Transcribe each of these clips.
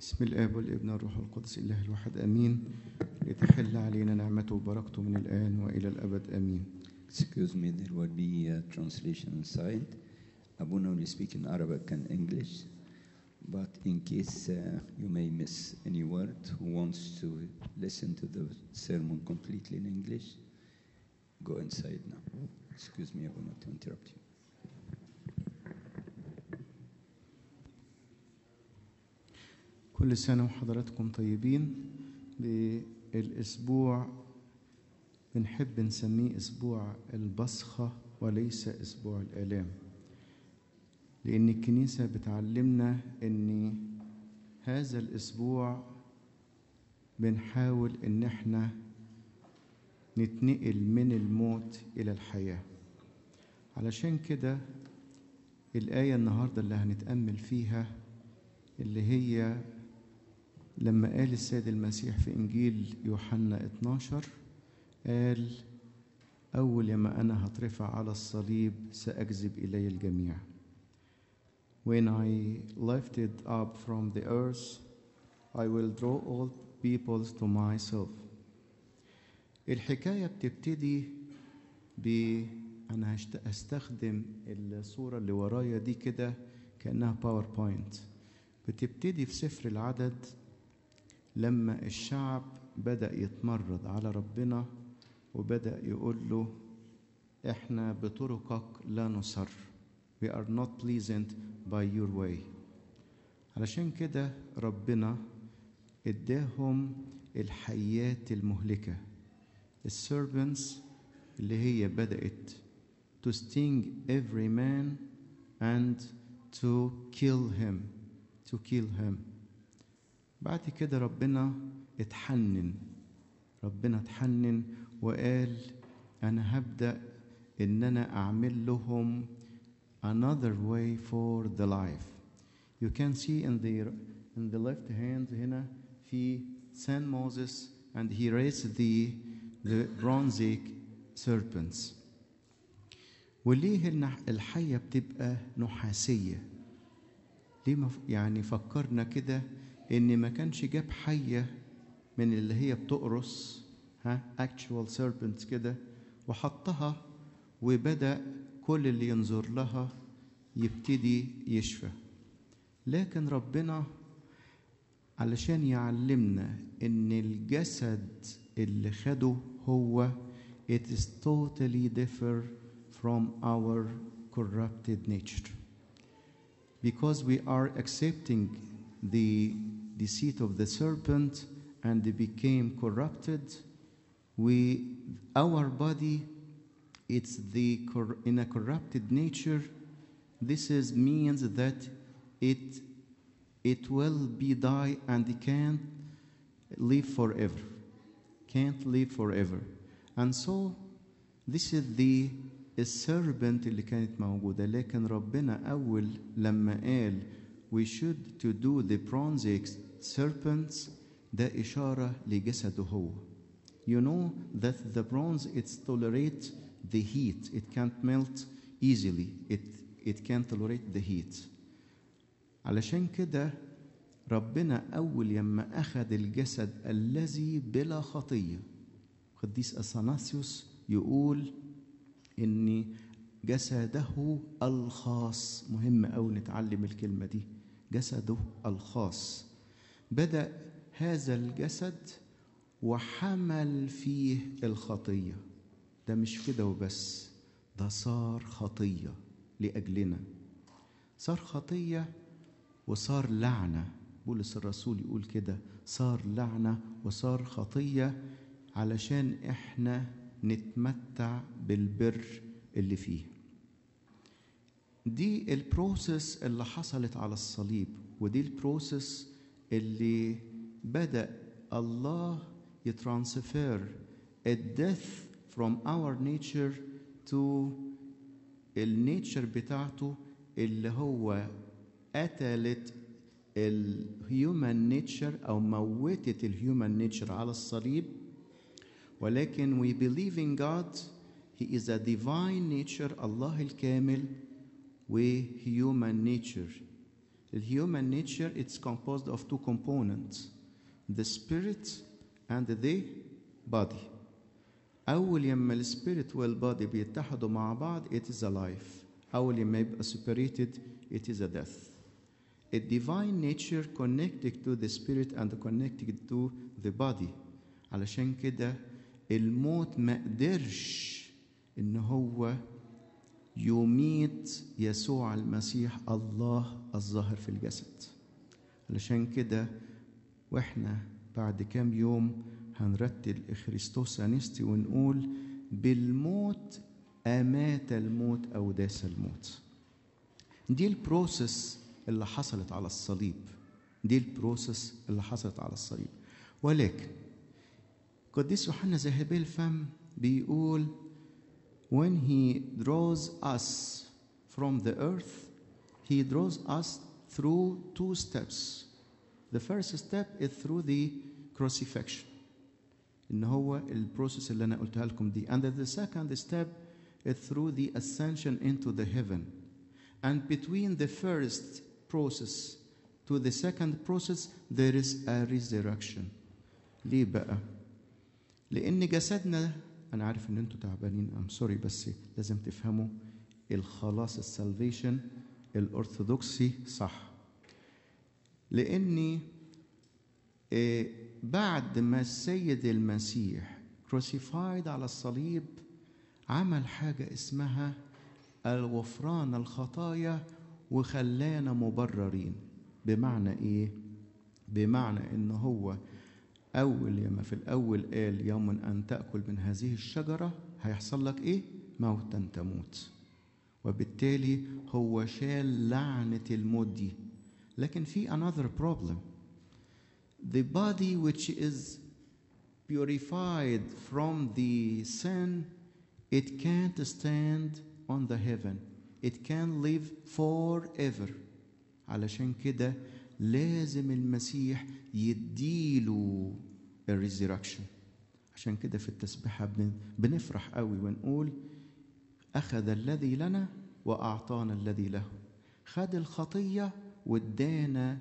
بسم الآب والابن والروح القدس الله الواحد آمين. لتحل علينا نعمته وبركته من الآن وإلى الأبد آمين. Excuse me, there will be a translation inside. Abuna will speak in Arabic and English, but in case you may miss any word, who wants to listen to the sermon completely in English, go inside now. Excuse me, Abuna, to interrupt you. كل سنة وحضراتكم طيبين. بالأسبوع بنحب نسميه أسبوع البصخة وليس أسبوع الآلام، لأن الكنيسة بتعلمنا أن هذا الأسبوع بنحاول أن احنا نتنقل من الموت إلى الحياة. علشان كده الآية النهاردة اللي هنتأمل فيها اللي هي لما قال السيد المسيح في إنجيل يوحنا 12 قال أول ما أنا هترفع على الصليب سأجذب إلي الجميع. When I lifted up from the earth I will draw all peoples to myself. الحكاية بتبتدي أنا هستخدم الصورة اللي ورايا دي كده كأنها باوربوينت. بتبتدي في سفر العدد لما الشعب بدأ يتمرد على ربنا وبدأ يقول له احنا بطرقك لا نسر. We are not pleasant by your way. علشان كده ربنا اداهم الحيات المهلكة، السيربنتس اللي هي بدأت to sting every man and to kill him. بعد كده ربنا اتحنن وقال أنا هبدأ إن أنا أعمل لهم another way for the life. You can see in the left hand هنا في Saint Moses and he raised the bronze serpents. وليه الحية بتبقى نحاسية؟ ليه يعني فكرنا كده إن ما كانش جاب حية من اللي هي بتقرص actual serpents كده وحطها وبدأ كل اللي ينظر لها يبتدي يشفى. لكن ربنا علشان يعلمنا إن الجسد اللي خده هو it is totally different from our corrupted nature. Because we are accepting the deceit of the serpent and they became corrupted, our body, it's in a corrupted nature. This means that it will be die and can't live forever. And so this is the السيربنت اللي كانت موجودة. لكن ربنا أول لما قال we should to do the bronze serpents ده إشارة لجسده هو. You know that the bronze it tolerates the heat. It can't melt easily. It can't tolerate the heat. علشان كده ربنا أول يما أخذ الجسد الذي بلا خطية. قديس أثناسيوس يقول إن جسده الخاص، مهم أوي نتعلم الكلمة دي، جسده الخاص بدأ هذا الجسد وحمل فيه الخطية. ده مش كده وبس، ده صار خطية لأجلنا، صار خطية وصار لعنة. بولس الرسول يقول كده صار لعنة وصار خطية علشان إحنا نتمتع بالبر اللي فيه. دي البروسيس اللي حصلت على الصليب، ودي البروسيس اللي بدأ الله يترانسفير الدث from our nature to النيتشر بتاعته اللي هو قتلت الهيومن نيتشر أو موتت الهيومن نيتشر على الصليب. ولكن we believe in God, He is a divine nature, الله الكامل و human nature The human nature, it's composed of two components, the spirit and the body. أول يما السبيريت والبادي بيتحدوا مع بعض it is a life. أول يما يبقى separated it is a death. A divine nature connected to the spirit and connected to the body. علشان كده الموت ما قدرش إن هو يميت يسوع المسيح الله الظاهر في الجسد. علشان كده واحنا بعد كام يوم هنرتل إخريستوس أنستي ونقول بالموت أمات الموت أو داس الموت. دي البروسس اللي حصلت على الصليب. دي البروسس اللي حصلت على الصليب. ولكن قديس يوحنا ذهبي الفم بيقول when he draws us from the earth, he draws us through two steps. The first step is through the crucifixion. إن هو البروسس اللي أنا قلتها لكم دي. And the second step is through the ascension into the heaven. And between the first process to the second process there is a resurrection. ليه بقى؟ لأن جسدنا، أنا عارف إن أنتوا تعبانين I'm sorry بس لازم تفهموا الخلاص السالفيشن الأرثوذكسي صح. لأني بعد ما السيد المسيح crucified على الصليب عمل حاجة اسمها الغفران الخطايا وخلانا مبررين. بمعنى إيه؟ بمعنى إن هو أول يوم في الأول قال يوم أن تأكل من هذه الشجرة هيحصل لك إيه؟ موتا تموت. وبالتالي هو شال لعنة الموت دي. لكن في another problem. The body which is purified from the sin, it can't stand on the heaven. It can live forever. علشان كده لازم المسيح يديله الريزيركشن. عشان كده في التسبيحة بنفرح قوي ونقول أخذ الذي لنا وأعطانا الذي له. خد الخطية وادانا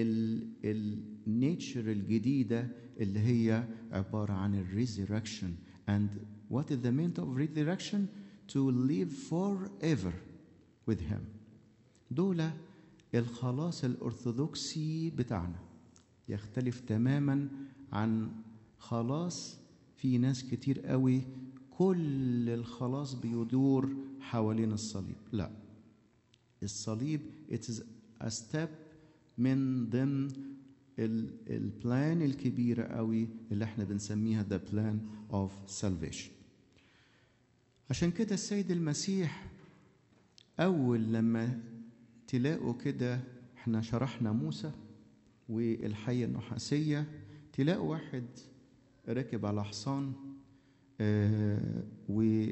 النيتشر الجديدة اللي هي عبارة عن الريزيركشن. And what is the meaning of resurrection? To live forever with him. دول الخلاص الأرثوذكسي بتاعنا يختلف تماما عن خلاص في ناس كتير قوي كل الخلاص بيدور حوالين الصليب. لا، الصليب it is a step من ضمن البلان الكبيرة قوي اللي احنا بنسميها the plan of salvation. عشان كده السيد المسيح أول لما تلاقوا كده احنا شرحنا موسى والحية النحاسية، تلاقوا واحد راكب على حصان وده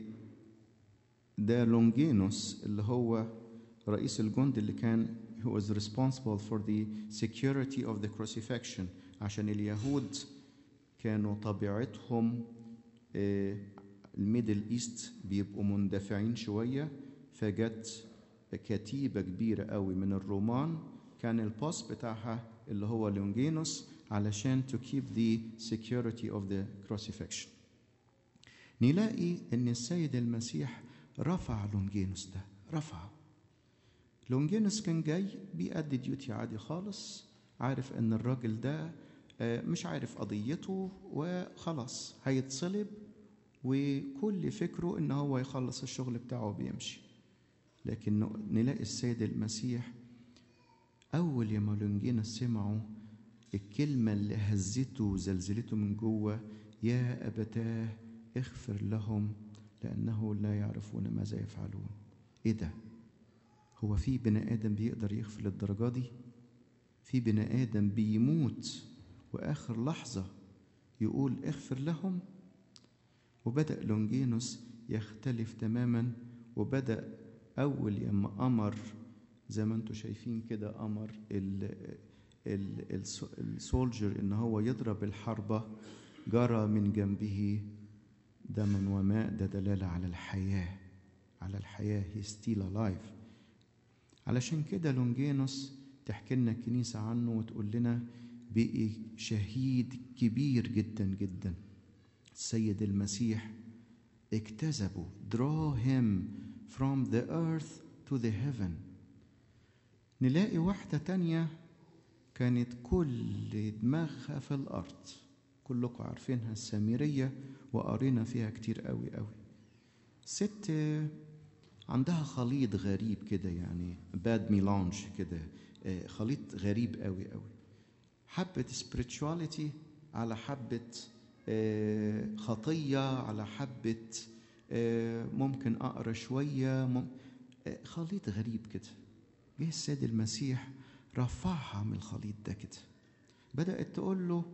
لونجينوس اللي هو رئيس الجند اللي كان who was responsible for the security of the crucifixion. عشان اليهود كانوا طبيعتهم الميدل ايست بيبقوا مندفعين شوية، فجت كتيبة كبيرة قوي من الرومان كان البوست بتاعها اللي هو لونجينوس علشان to keep the security of the crucifixion. نلاقي ان السيد المسيح رفع لونجينوس ده، رفعه. لونجينوس كان جاي بيأدي ديوتي عادي خالص، عارف ان الراجل ده مش عارف قضيته وخلاص هيتصلب، وكل فكره ان هو يخلص الشغل بتاعه وبيمشي. لكن نلاقي السيد المسيح أول يوم لونجينوس سمعوا الكلمة اللي هزته وزلزلته من جوه، يا أبتاه اغفر لهم لأنه لا يعرفون ماذا يفعلون. إيه ده؟ هو في بني آدم بيقدر يغفر للدرجة دي؟ في بني آدم بيموت وآخر لحظة يقول اغفر لهم؟ وبدأ لونجينوس يختلف تماما، وبدأ أول يوم أمر زي ما انتم شايفين كده، أمر السولجر إن هو يضرب الحربة، جرى من جنبه دم وماء. ده دلالة على الحياة، على الحياة. he still alive. علشان كده لونجينوس تحكي لنا الكنيسة عنه وتقول لنا بقي شهيد كبير جدا جدا. السيد المسيح اجتذبه draw him from the earth to the heaven. نلاقي واحدة تانية كانت كل دماغها في الأرض، كلكم عارفينها، السامرية، وقرينا فيها كتير قوي قوي. ست عندها خليط غريب كده، يعني باد ميلانج كده، خليط غريب قوي قوي، حبة spirituality على حبة خطية على حبة ممكن أقرأ شوية، خليط غريب كده. جه السيد المسيح رفعها من الخليط ده كده، بدأت تقول له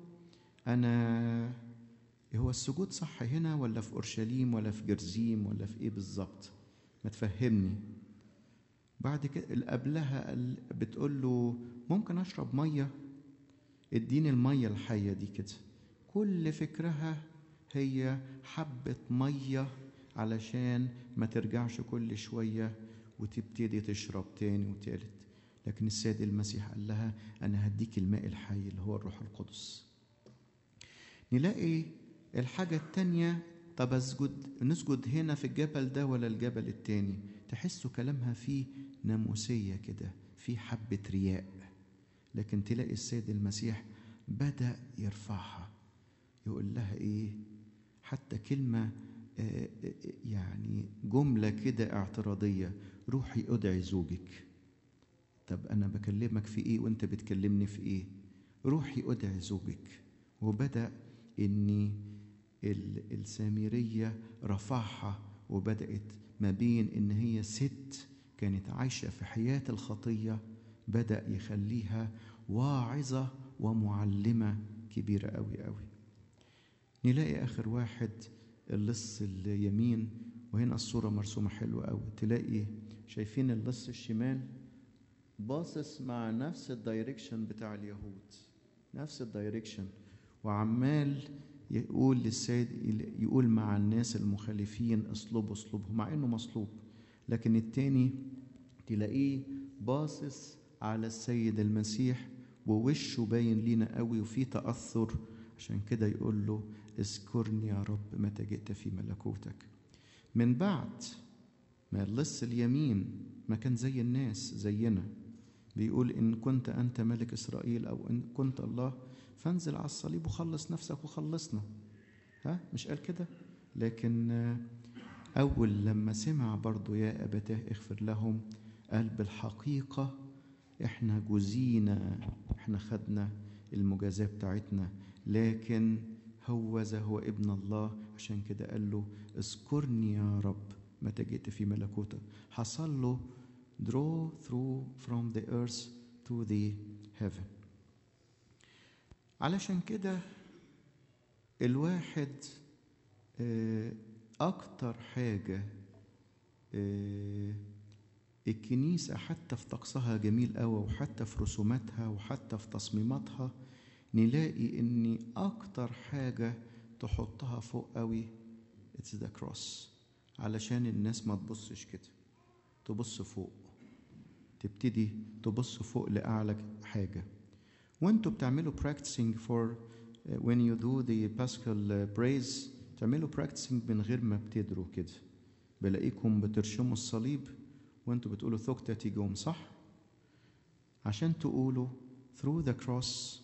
أنا هو السجود صح هنا ولا في أورشليم ولا في جرزيم ولا في إيه بالظبط؟ ما تفهمني. بعد كده اللي قبلها بتقول له ممكن أشرب مية، اديني المية الحية دي كده. كل فكرها هي حبة مية علشان ما ترجعش كل شوية وتبتدي تشرب تاني وتالت. لكن السيد المسيح قال لها أنا هديك الماء الحي اللي هو الروح القدس. نلاقي الحاجة التانية، طب نسجد هنا في الجبل ده ولا الجبل التاني؟ تحسوا كلامها فيه ناموسية كده، فيه حبة رياء. لكن تلاقي السيد المسيح بدأ يرفعها، يقول لها إيه، حتى كلمة يعني جملة كده اعتراضية، روحي ادعي زوجك. طب أنا بكلمك في إيه وأنت بتكلمني في إيه؟ روحي ادعي زوجك. وبدأ إني السامرية رفعها، وبدأت ما بين إن هي ست كانت عايشة في حياة الخطية، بدأ يخليها واعظة ومعلمة كبيرة قوي قوي. نلاقي آخر واحد اللص اليمين، وهنا الصورة مرسومة حلوة قوي. تلاقي شايفين اللص الشمال باصص مع نفس الدايركشن بتاع اليهود، نفس الدايركشن، وعمال يقول للسيد، يقول مع الناس المخالفين اصلبوا اصلبوا، مع انه مصلوب. لكن التاني تلاقيه باصص على السيد المسيح ووشه باين لينا قوي وفيه تأثر، عشان كده يقول له اذكرني يا رب متى جئت في ملكوتك. من بعد ما اللص اليمين ما كان زي الناس زينا، بيقول إن كنت أنت ملك إسرائيل أو إن كنت الله فانزل على الصليب وخلص نفسك وخلصنا، مش قال كده؟ لكن أول لما سمع برضو يا أبتاه اغفر لهم، قال بالحقيقة إحنا جزينا، إحنا خدنا المجازاة بتاعتنا، لكن هوذا هو ابن الله. عشان كده قال له اذكرني يا رب متى جئت في ملكوتك. حصل له draw through from the earth to the heaven. علشان كده الواحد أكتر حاجة الكنيسة حتى في طقسها جميل قوي، وحتى في رسوماتها وحتى في تصميماتها نلاقي إن أكتر حاجة تحطها فوق قوي it's the cross، علشان الناس ما تبصش كده، تبص فوق، تبتدي تبص فوق لأعلى حاجة. وانتوا بتعملوا practicing for when you do the Paschal praise، تعملوا practicing من غير ما بتدروا كده، بلاقيكم بترشموا الصليب وانتوا بتقولوا ثكتة تيجوم، صح؟ عشان تقولوا through the cross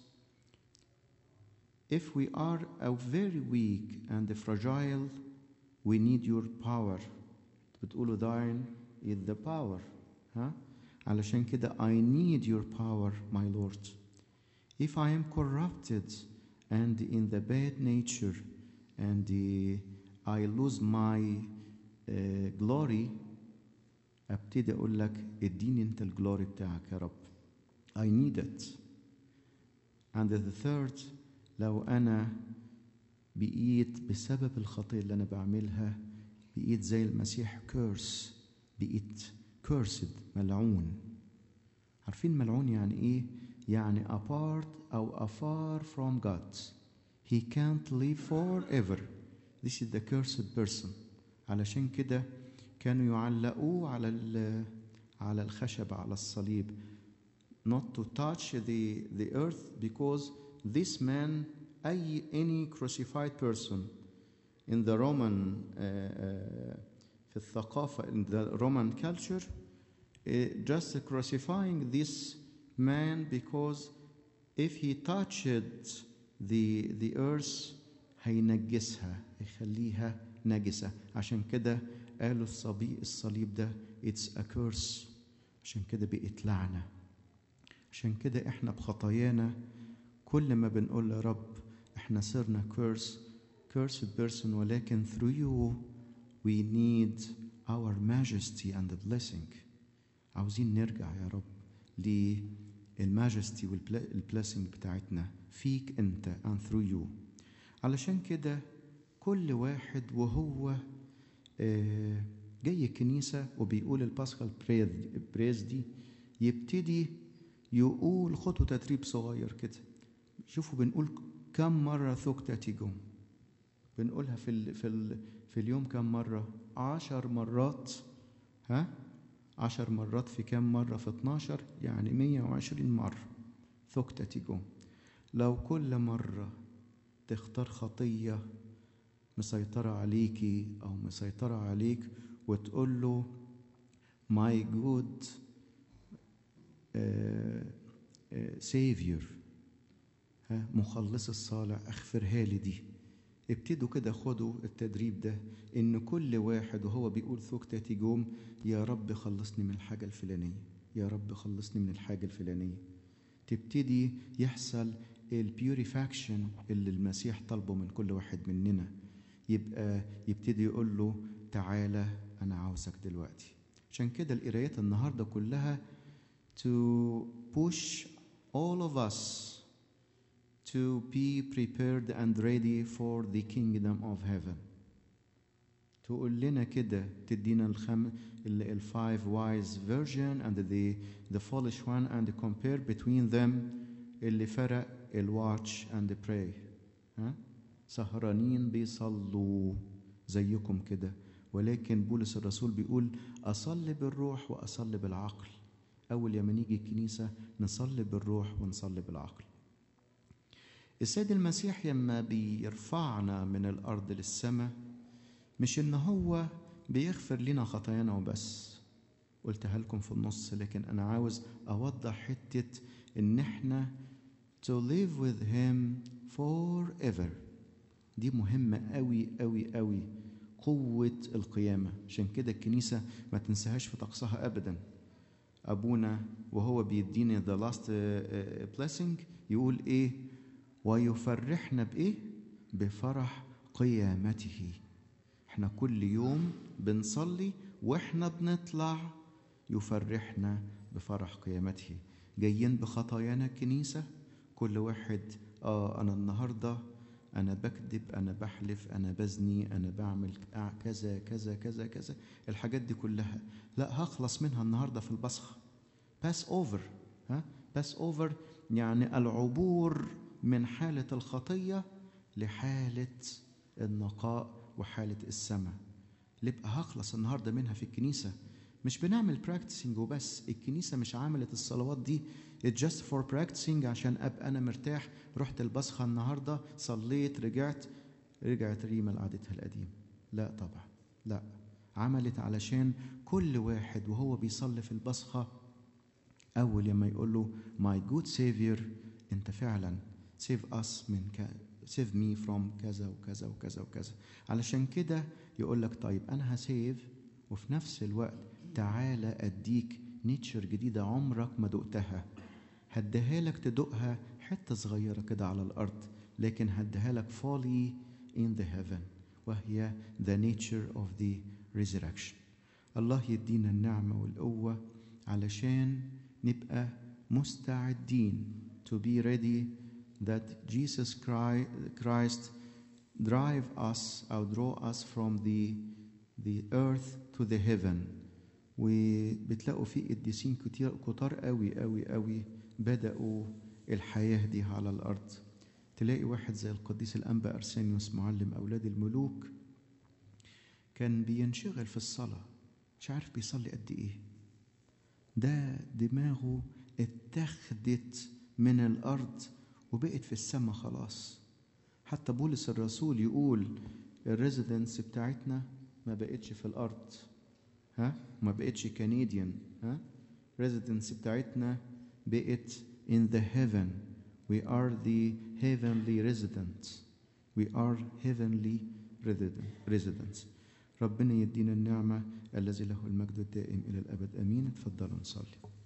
if we are very weak and fragile we need your power. بتقولوا thine is the power، علشان كده I need your power my Lord. If I am corrupted and in the bad nature and I lose my glory، ابتدي اقول لك اديني انت الجلوري بتاعك يا رب. I need it. And the third، لو انا بقيت بسبب الخطية اللي انا بعملها بقيت زي المسيح curse، بقيت cursed، ملعون. عارفين ملعون يعني ايه؟ يعني apart أو afar from God. He can't live forever. This is the cursed person. علشان كده كانوا يعلقوه على الخشب على الصليب not to touch the earth, because this man, any crucified person in the Roman في الثقافة, in the Roman culture, just crucifying this man because if he touched the earth هينجسها, هيخليها نجسة. عشان كده قالوا الصليب ده it's a curse. عشان كده بقت لعنة. عشان كده احنا بخطايانا كل ما بنقول يا رب احنا صرنا cursed person, ولكن through you we need our majesty and the blessing. عاوزين نرجع يا رب للماجستي والبليسنج بتاعتنا فيك انت and through you. علشان كده كل واحد وهو جاي الكنيسة وبيقول الباسخال بريز دي يبتدي يقول خطوة تدريب صغير كده. شوفوا بنقول كم مرة ثوكتاتيجوم، بنقولها في اليوم كم مرة؟ 10 مرات. 10 مرات في كم مرة؟ في 12 يعني 120 مرة ثوكتاتيجوم. لو كل مرة تختار خطية مسيطرة عليكي أو مسيطرة عليك وتقول له my good savior، مخلص الصالح، اغفرها لي دي. ابتدوا كده خدوا التدريب ده، ان كل واحد وهو بيقول ثوكتاتيجوم يا رب خلصني من الحاجة الفلانية، يا رب خلصني من الحاجة الفلانية، تبتدي يحصل البيوريفاكشن اللي المسيح طلبه من كل واحد مننا. يبقى يبتدي يقول له تعالى أنا عاوزك دلوقتي. عشان كده القرايات النهاردة كلها to push all of us to be prepared and ready for the kingdom of heaven. تقول لنا كده، تدينا ال 5 wise version and the foolish one and compare between them اللي فرق watch and pray. سهرانين بيصلوا زيكم كده، ولكن بولس الرسول بيقول أصلي بالروح وأصلي بالعقل. أول يوم نيجي الكنيسة نصلي بالروح ونصلي بالعقل. السيد المسيح لما بيرفعنا من الأرض للسماء مش إن هو بيغفر لنا خطايانا وبس، قلتها لكم في النص، لكن أنا عاوز أوضح حتة إن إحنا to live with him forever. دي مهمة قوي قوي قوي، قوة القيامة. عشان كده الكنيسة ما تنساهاش في طقسها أبدا. أبونا وهو بيديني the last blessing يقول إيه؟ ويفرحنا بإيه؟ بفرح قيامته. احنا كل يوم بنصلي واحنا بنطلع يفرحنا بفرح قيامته. جايين بخطايانا الكنيسة، كل واحد أنا النهاردة أنا بكذب، أنا بحلف، أنا بزني، أنا بعمل كذا كذا كذا كذا، الحاجات دي كلها لا هخلص منها النهاردة في البصخ. pass over. pass over يعني العبور من حالة الخطية لحالة النقاء وحالة السماء. اللي بقى هخلص النهاردة منها في الكنيسة. مش بنعمل براكتسينج وبس، الكنيسة مش عملت الصلوات دي it's just for practicing عشان أبقى أنا مرتاح. رحت البصخة النهاردة صليت رجعت ريما لعادتها القديم. لا طبعا لا، عملت علشان كل واحد وهو بيصلي في البصخة أول لما يقول له my good savior أنت فعلا save us من save me from كذا وكذا وكذا وكذا. علشان كده يقول لك طيب أنا هسيف وفي نفس الوقت تعالى أديك نيتشر جديدة عمرك ما دقتها، هديها لك تدقها حتة صغيرة كده على الأرض، لكن هديها لك fully in the heaven، وهي the nature of the resurrection. الله يدينا النعمة والقوة علشان نبقى مستعدين to be ready that Jesus Christ drive us or draw us from the earth to the heaven. وبتلاقوا في قديسين كتار قوي قوي قوي بدأوا الحياة دي على الأرض. تلاقي واحد زي القديس الأنبا أرسانيوس معلم أولاد الملوك كان بينشغل في الصلاة، مش عارف بيصلي قد إيه. ده دماغه اتخذت من الأرض وبقت في السماء خلاص. حتى بولس الرسول يقول الريزيدنس بتاعتنا ما بقتش في الأرض، ما بقتش كنديان، ريزيدنس بتاعتنا بقت in the heaven. We are the heavenly residents. We are heavenly residents. ربنا يدينا النعمة الذي له المجد الدائم إلى الأبد. أمين. اتفضلوا نصلي.